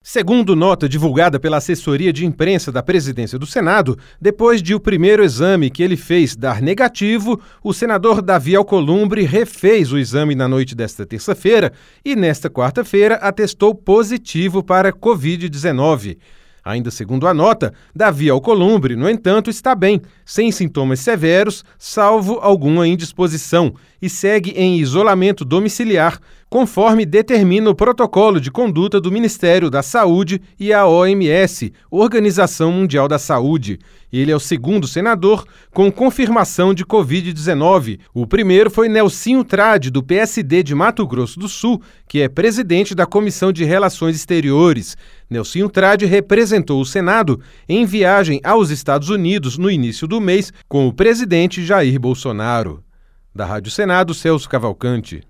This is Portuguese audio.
Segundo nota divulgada pela assessoria de imprensa da Presidência do Senado, depois de o primeiro exame que ele fez dar negativo, o senador Davi Alcolumbre refez o exame na noite desta terça-feira e, nesta quarta-feira, atestou positivo para Covid-19. Ainda segundo a nota, Davi Alcolumbre, no entanto, está bem, sem sintomas severos, salvo alguma indisposição, e segue em isolamento domiciliar, conforme determina o protocolo de conduta do Ministério da Saúde e a OMS, Organização Mundial da Saúde. Ele é o segundo senador com confirmação de Covid-19. O primeiro foi Nelsinho Trade, do PSD de Mato Grosso do Sul, que é presidente da Comissão de Relações Exteriores. Nelsinho Trade representou o Senado em viagem aos Estados Unidos no início do mês com o presidente Jair Bolsonaro. Da Rádio Senado, Celso Cavalcante.